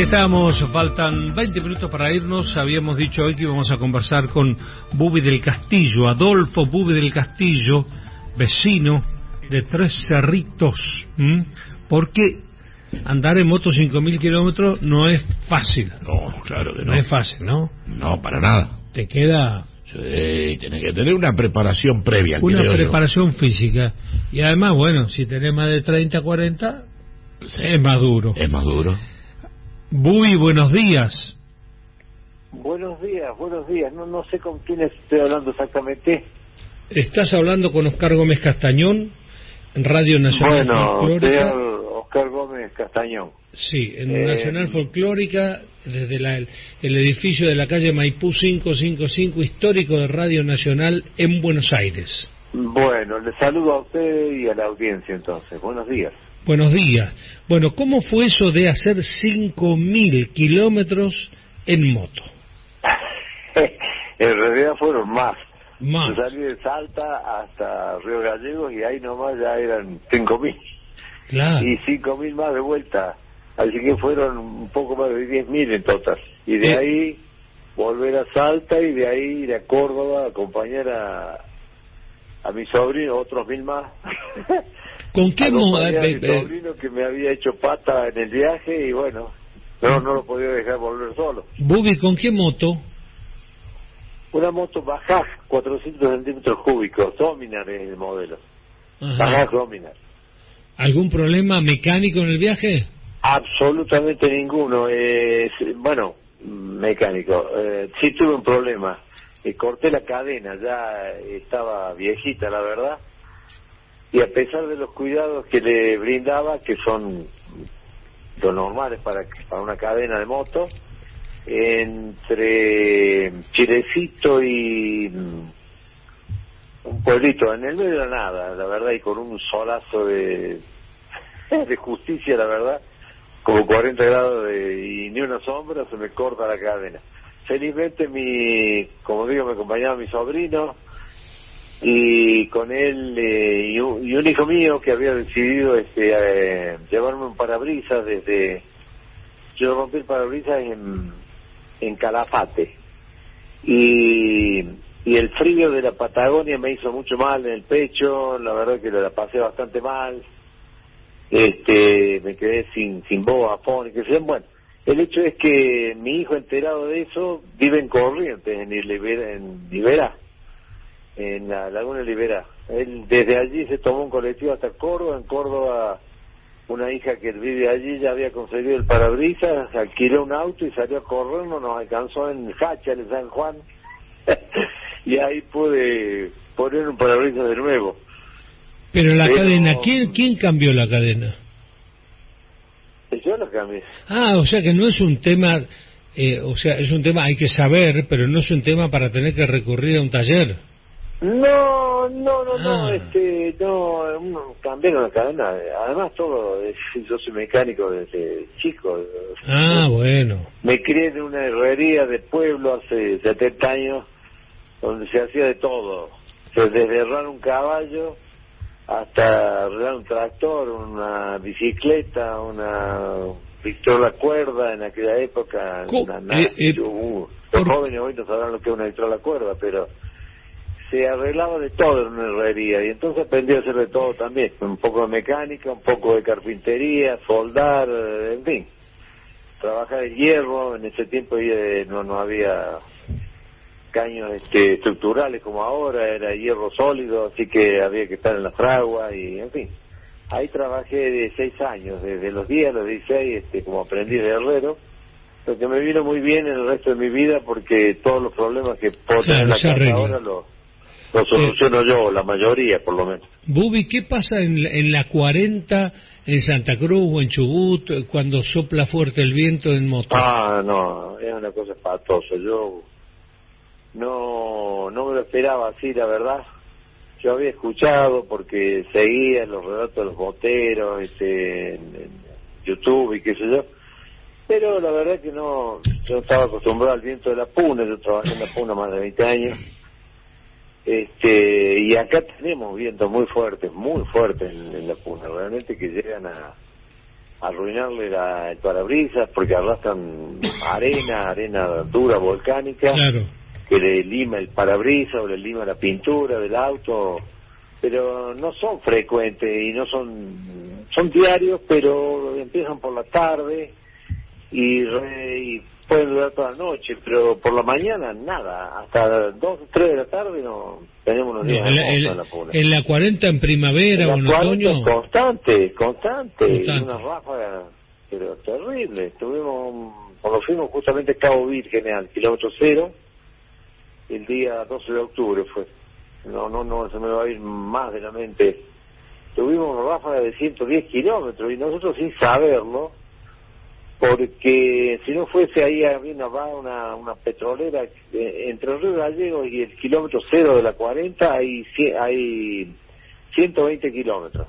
Aquí estamos, faltan 20 minutos para irnos. Habíamos dicho hoy que íbamos a conversar con Bubi del Castillo, Adolfo Bubi del Castillo, vecino de Tres Cerritos, porque andar en moto 5.000 kilómetros no es fácil. No, claro que no. No es fácil, ¿no? No, para nada. Te queda... Sí, tenés que tener una preparación previa. Una preparación física. Y además, bueno, si tenés más de 30, 40, sí, es más duro. Es más duro. Bubi, buenos días. Buenos días. No sé con quién estoy hablando exactamente. Estás hablando con Oscar Gómez Castañón, en Radio Nacional Folclórica. Oscar Gómez Castañón. Sí, en Nacional Folclórica, desde el edificio de la calle Maipú 555, histórico de Radio Nacional en Buenos Aires. Bueno, le saludo a usted y a la audiencia entonces. Buenos días. Buenos días. Bueno, ¿cómo fue eso de hacer 5.000 kilómetros en moto? En realidad fueron más. Más. Yo salí de Salta hasta Río Gallegos y ahí nomás ya eran 5.000. Claro. Y 5.000 más de vuelta. Así que fueron un poco más de 10.000 en total. Y de ahí volver a Salta y de ahí ir a Córdoba a acompañar a mi sobrino, otros 1.000 más. ¿Con qué modo? Mi sobrino que me había hecho pata en el viaje y bueno, no lo podía dejar volver solo. Bubi, ¿con qué moto? Una moto Bajaj, 400 centímetros cúbicos, Dominar es el modelo. Ajá. Bajaj Dominar. ¿Algún problema mecánico en el viaje? Absolutamente ninguno. Bueno, mecánico. Sí tuve un problema. Corté la cadena, ya estaba viejita, la verdad. Y a pesar de los cuidados que le brindaba, que son los normales para una cadena de moto, entre Chilecito y un pueblito en el medio de la nada, la verdad, y con un solazo de justicia, la verdad, como 40 grados y ni una sombra, se me corta la cadena. Felizmente como digo, me acompañaba mi sobrino y con él y un hijo mío que había decidido llevarme un parabrisas yo rompí el parabrisas en Calafate y el frío de la Patagonia me hizo mucho mal en el pecho, la verdad que la pasé bastante mal, me quedé sin voz, afónica, bueno. El hecho es que mi hijo, enterado de eso, vive en Corrientes, en Liberá, en la Laguna Liberá. Él desde allí se tomó un colectivo hasta Córdoba. En Córdoba, una hija que vive allí ya había conseguido el parabrisas, alquiló un auto y salió a corrernos, nos alcanzó en Hacha, en San Juan, y ahí pude poner un parabrisas de nuevo. Pero la cadena, ¿quién cambió la cadena? Yo lo cambié. O sea que no es un tema, es un tema, hay que saber, pero no es un tema para tener que recurrir a un taller. No, cambiaron la cadena. Además yo soy mecánico desde chico. Bueno. Me crié en una herrería de pueblo hace 70 años, donde se hacía de todo. Desde herrar un caballo hasta arreglar un tractor, una bicicleta, una pistola cuerda en aquella época. Los jóvenes hoy no sabrán lo que es una pistola cuerda, pero se arreglaba de todo en una herrería y entonces aprendí a hacer de todo también, un poco de mecánica, un poco de carpintería, soldar, en fin, trabajar en hierro. En ese tiempo no había caños estructurales como ahora, era hierro sólido, así que había que estar en la fragua y en fin. Ahí trabajé de 6 años, desde los 10 a los 16, como aprendiz de herrero, lo que me vino muy bien en el resto de mi vida porque todos los problemas que puedo tener en la casa ahora los soluciono yo, la mayoría por lo menos. Bubi, ¿qué pasa en la 40 en Santa Cruz o en Chubut cuando sopla fuerte el viento en moto? No, es una cosa espantosa. Yo no me lo esperaba así, la verdad. Yo había escuchado porque seguía los relatos de los boteros en YouTube y qué sé yo, pero la verdad que no. Yo estaba acostumbrado al viento de la Puna, yo trabajé en la Puna más de 20 años, y acá tenemos vientos muy fuertes en la Puna, realmente que llegan arruinarle el parabrisas porque arrastran arena dura volcánica, Claro. que le lima el parabrisas o le lima la pintura del auto, pero no son frecuentes y no son diarios, pero empiezan por la tarde y pueden durar toda la noche, pero por la mañana nada, hasta 2 o 3 de la tarde no tenemos unos días en la 40 en primavera o en otoño. Constante, una ráfaga, pero terrible. Cuando fuimos justamente a Cabo Virgen al kilómetro 0, el día 12 de octubre fue. No, se me va a ir más de la mente. Tuvimos una ráfaga de 110 kilómetros y nosotros sin saberlo, porque si no fuese ahí había una petrolera entre el Río Gallegos y el kilómetro 0 de la 40 hay 120 kilómetros.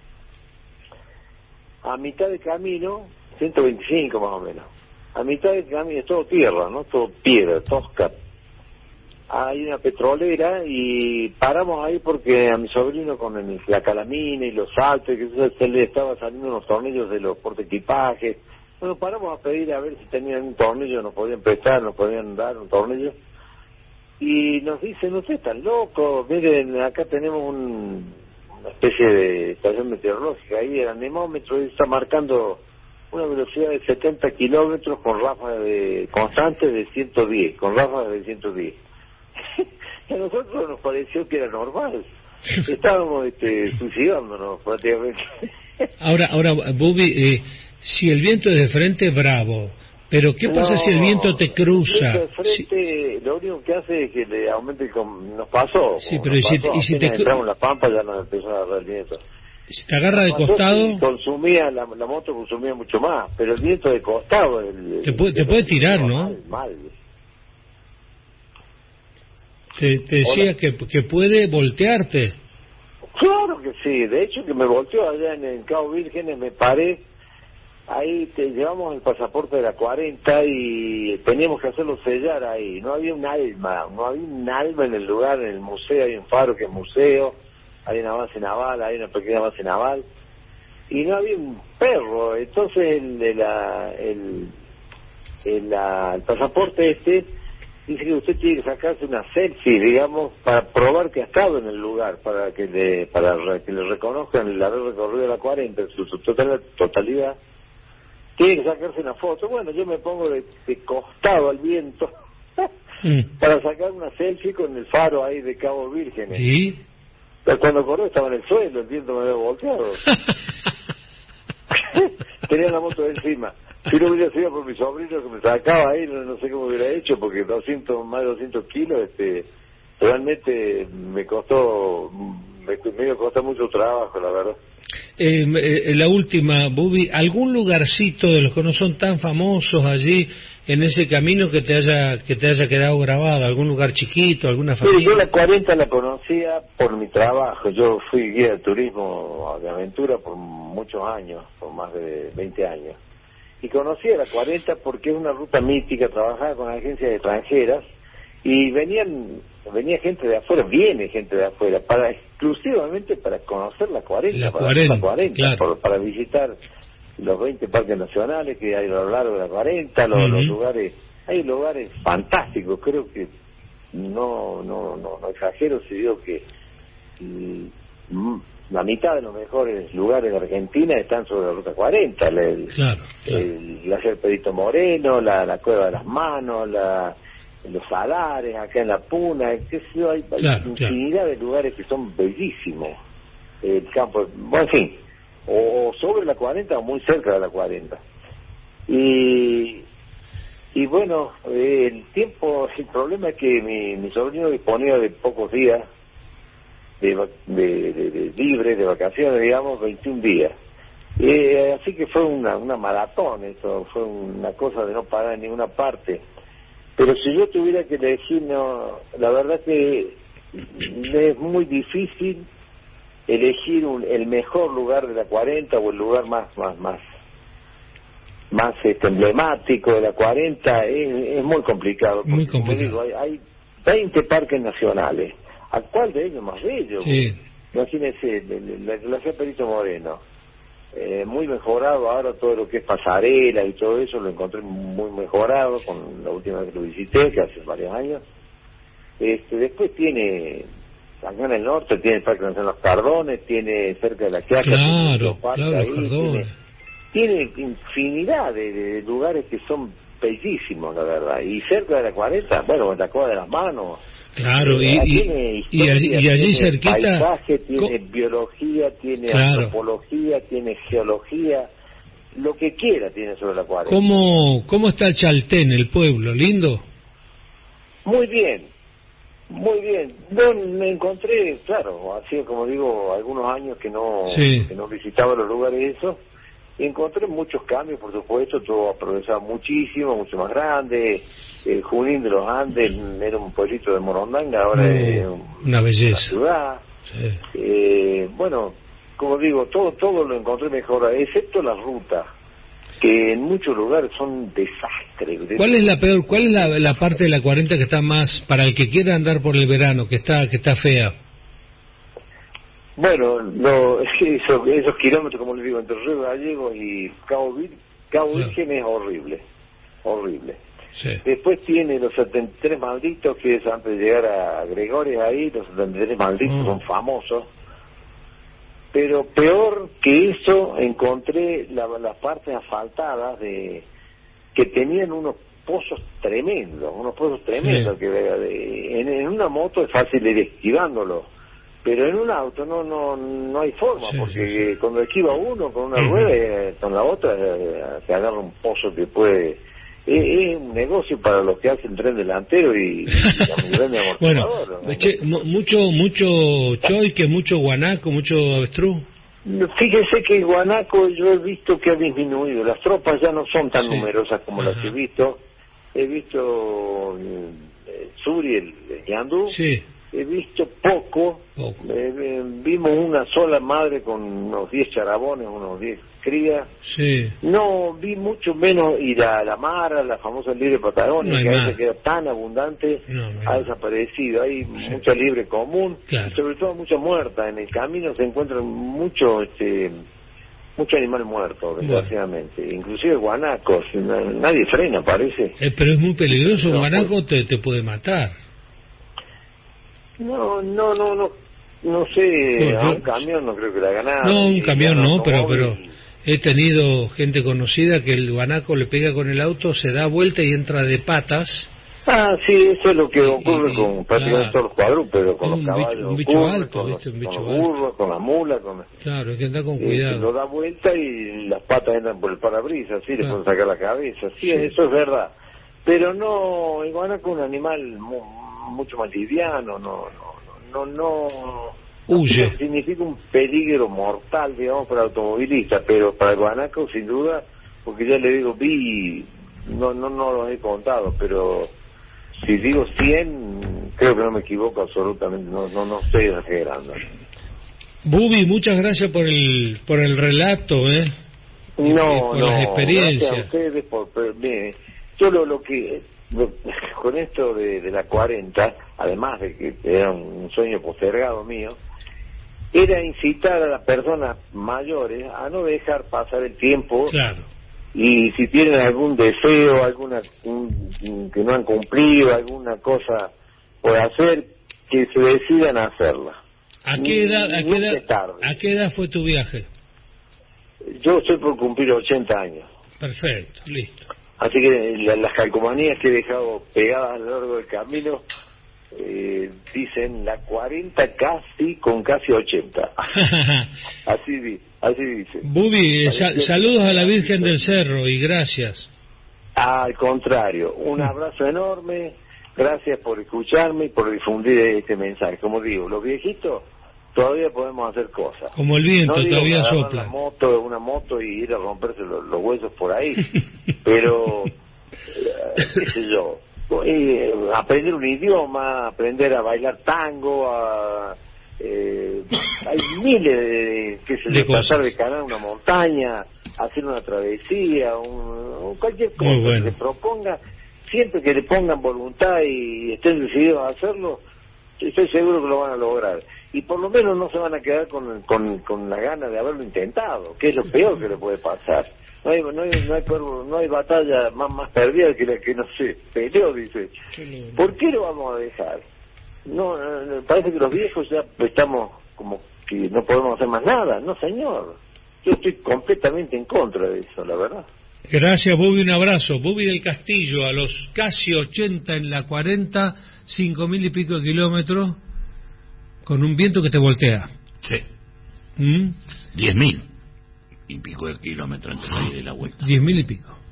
A mitad de camino, 125 más o menos, a mitad del camino es todo tierra, no todo piedra, tosca. Hay una petrolera y paramos ahí porque a mi sobrino con la calamina y los saltos, que se le estaba saliendo unos tornillos de los portaequipajes. Bueno, paramos a pedir a ver si tenían un tornillo, nos podían prestar, nos podían dar un tornillo. Y nos dicen, ustedes están locos, miren, acá tenemos una especie de estación meteorológica, ahí el anemómetro está marcando una velocidad de 70 kilómetros con ráfagas constantes de 110, con ráfagas de 110. Y a nosotros nos pareció que era normal. Estábamos suicidándonos prácticamente. Ahora, Bubi, si el viento es de frente, bravo. Pero ¿qué pasa si el viento te cruza? El viento de frente, lo único que hace es que le aumente nos pasó. Sí, pero y si te entramos en la pampa ya nos empezó a agarrar el viento. Si te agarra de costado, la moto consumía mucho más, pero el viento de costado te puede tirar, ¿no? Mal. Te decía que puede voltearte. Claro que sí, de hecho que me volteó allá en Cabo Vírgenes, me paré, ahí llevamos el pasaporte de la 40 y teníamos que hacerlo sellar ahí, no había un alma en el lugar, en el museo, hay un faro que es museo, hay una base naval, hay una pequeña base naval, y no había un perro, entonces el pasaporte dice que usted tiene que sacarse una selfie, digamos, para probar que ha estado en el lugar, para que le reconozcan el haber recorrido la 40 en su totalidad. Tiene que sacarse una foto. Bueno, yo me pongo de costado al viento para sacar una selfie con el faro ahí de Cabo Vírgenes. ¿Sí? Pero cuando corrió estaba en el suelo, el viento me había volteado. Tenía la moto de encima. Si no hubiera sido por mi sobrino que me sacaba ahí, no sé cómo hubiera hecho, porque más de 200 kilos, realmente me costó mucho trabajo, la verdad. La última, Bubi, ¿algún lugarcito de los que no son tan famosos allí en ese camino que te haya quedado grabado? ¿Algún lugar chiquito, alguna familia? Sí, yo la 40 la conocía por mi trabajo. Yo fui guía de turismo de aventura por muchos años, por más de 20 años. Y conocía la 40 porque es una ruta mítica, trabajaba con agencias extranjeras y venía gente de afuera, viene gente de afuera, exclusivamente para conocer la 40, claro. para visitar los 20 parques nacionales que hay a lo largo de la 40, los lugares, hay lugares fantásticos, creo que no exagero si digo que la mitad de los mejores lugares de Argentina están sobre la ruta 40, el glaciar Perito Moreno, la Cueva de las Manos, los salares acá en La Puna, hay infinidad de lugares que son bellísimos, el campo, bueno, en fin, o sobre la 40 o muy cerca de la 40. Y bueno, el problema es que mi sobrino disponía de pocos días de libre, de vacaciones, digamos, 21 días. Así que fue una maratón, eso fue una cosa de no parar en ninguna parte. Pero si yo tuviera que elegir, la verdad que es muy difícil elegir el mejor lugar de la 40 o el lugar más emblemático de la 40, es muy complicado. Porque, muy complicado. Como digo, hay 20 parques nacionales. ¿A cuál de ellos más bello? Sí. Imagínese, el glaciar Perito Moreno, muy mejorado. Ahora todo lo que es pasarela y todo eso lo encontré muy mejorado con la última vez que lo visité, que hace varios años. Después tiene, acá en el norte, tiene el Parque Nacional Los Cardones, tiene cerca de la Quiaca, claro, los Cardones. Tiene infinidad de lugares que son bellísimos, la verdad. Y cerca de la 40, bueno, la Cueva de las Manos. Claro, tiene historia, y allí tiene cerquita... paisaje, tiene biología, tiene antropología, tiene geología, lo que quiera tiene sobre la 40. ¿Cómo está Chaltén, el pueblo? ¿Lindo? Muy bien, muy bien. Yo me encontré, claro, así como digo, algunos años que no visitaba los lugares esos, y encontré muchos cambios, por supuesto. Todo ha progresado muchísimo, mucho más grande. Junín de los Andes era un pueblito de Morondanga, ahora es una belleza, una ciudad. Sí. Bueno, como digo, todo lo encontré mejor, excepto las rutas, que en muchos lugares son desastres. ¿Cuál es la peor? ¿Cuál es la parte de la 40 que está más, para el que quiera andar por el verano, que está fea? Bueno, esos kilómetros, como les digo, entre Río Gallegos y Cabo Virgen es horrible. Sí. Después tiene los 73 malditos, que es antes de llegar a Gregorio ahí, los 73 malditos son famosos. Pero peor que eso, encontré las partes asfaltadas que tenían unos pozos tremendos, sí. Que en una moto es fácil ir esquivándolo, pero en un auto no hay forma, sí, porque cuando esquiva uno con una rueda, con la otra se agarra un pozo que puede... Es un negocio para los que hacen tren delantero y tren de amortiguador. Bueno, mucho choique, mucho guanaco, mucho avestruz. Fíjese que el guanaco yo he visto que ha disminuido. Las tropas ya no son tan numerosas como las he visto. He visto el sur y el ñandú. Sí. He visto poco. Vimos una sola madre con unos 10 charabones, unos 10 crías. Sí. No vi mucho menos, y la mara, la famosa libre Patagonia, que a veces queda tan abundante, ha desaparecido. Hay mucha libre común, y sobre todo mucha muerta. En el camino se encuentran mucho animal muerto, desgraciadamente. Inclusive guanacos, nadie frena, parece. Pero es muy peligroso, un guanaco te puede matar. No sé, a un camión no creo que le haga nada. No, un camión no, pero he tenido gente conocida que el guanaco le pega con el auto, se da vuelta y entra de patas. Sí, eso es lo que ocurre con prácticamente todos los cuadrúpedos, con los caballos, un bicho alto, con los burros, con las mulas. Claro, hay que andar con cuidado. Lo da vuelta y las patas entran por el parabrisas, le pueden sacar la cabeza. Sí, eso es verdad. Pero no, el guanaco es un animal mucho más liviano, no huye. Significa un peligro mortal, digamos, para el automovilista, pero para el guanaco sin duda, porque ya le digo, no los he contado, pero si digo 100, creo que no me equivoco absolutamente, no estoy exagerando. Bubi, muchas gracias por el relato, por las experiencias. Gracias a ustedes yo lo que con esto de la 40, además de que era un sueño postergado mío, era incitar a las personas mayores a no dejar pasar el tiempo. Claro. Y si tienen algún deseo, que no han cumplido, alguna cosa por hacer, que se decidan a hacerla. ¿A qué edad fue tu viaje? Yo estoy por cumplir 80 años. Perfecto, listo. Así que las calcomanías que he dejado pegadas a lo largo del camino dicen la 40 con casi 80. así dicen. Bubi, saludos a la Virgen del Cerro y gracias. Al contrario, un abrazo enorme, gracias por escucharme y por difundir este mensaje. Como digo, los viejitos todavía podemos hacer cosas. Como el viento, todavía sopla. Una moto y ir a romperse los huesos por ahí, pero qué sé yo, aprender un idioma, aprender a bailar tango, hay miles de pasar de canal a una montaña, hacer una travesía, cualquier cosa que se proponga, siempre que le pongan voluntad y estén decididos a hacerlo, estoy seguro que lo van a lograr. y por lo menos no se van a quedar con la gana de haberlo intentado, que es lo peor que le puede pasar. No hay batalla más perdida que la que no se peleó, dice. ¿Por qué lo vamos a dejar? No, parece que los viejos ya estamos como que no podemos hacer más nada. No, señor. Yo estoy completamente en contra de eso, la verdad. Gracias, Bubi, un abrazo. Bubi del Castillo, a los casi 80 en la 40, 5.000 y pico de kilómetros, con un viento que te voltea. Sí. 10.000 10.000 y pico de kilómetros entre la ida y la vuelta. 10.000 y pico.